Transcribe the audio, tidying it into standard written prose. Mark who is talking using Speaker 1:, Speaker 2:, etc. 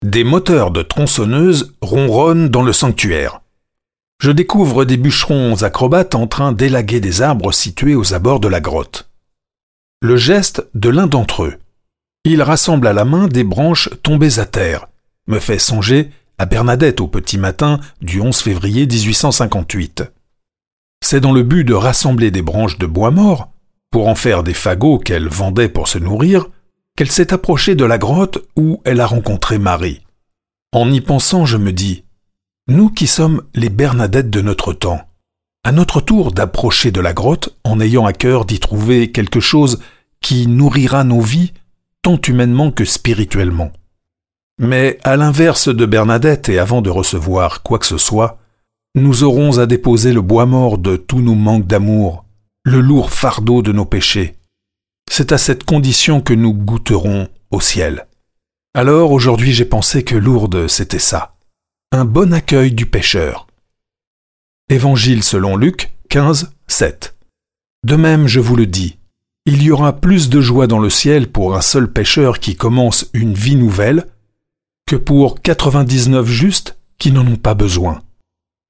Speaker 1: Des moteurs de tronçonneuses ronronnent dans le sanctuaire. Je découvre des bûcherons acrobates en train d'élaguer des arbres situés aux abords de la grotte. Le geste de l'un d'entre eux. Il rassemble à la main des branches tombées à terre, me fait songer à Bernadette au petit matin du 11 février 1858. C'est dans le but de rassembler des branches de bois mort, pour en faire des fagots qu'elle vendait pour se nourrir, qu'elle s'est approchée de la grotte où elle a rencontré Marie. En y pensant, je me dis, nous qui sommes les Bernadettes de notre temps, à notre tour d'approcher de la grotte en ayant à cœur d'y trouver quelque chose qui nourrira nos vies, tant humainement que spirituellement. Mais à l'inverse de Bernadette et avant de recevoir quoi que ce soit, nous aurons à déposer le bois mort de tous nos manques d'amour, le lourd fardeau de nos péchés. C'est à cette condition que nous goûterons au ciel. Alors aujourd'hui j'ai pensé que Lourdes c'était ça, un bon accueil du pécheur. Évangile selon Luc 15, 7. De même je vous le dis, il y aura plus de joie dans le ciel pour un seul pécheur qui commence une vie nouvelle que pour 99 justes qui n'en ont pas besoin.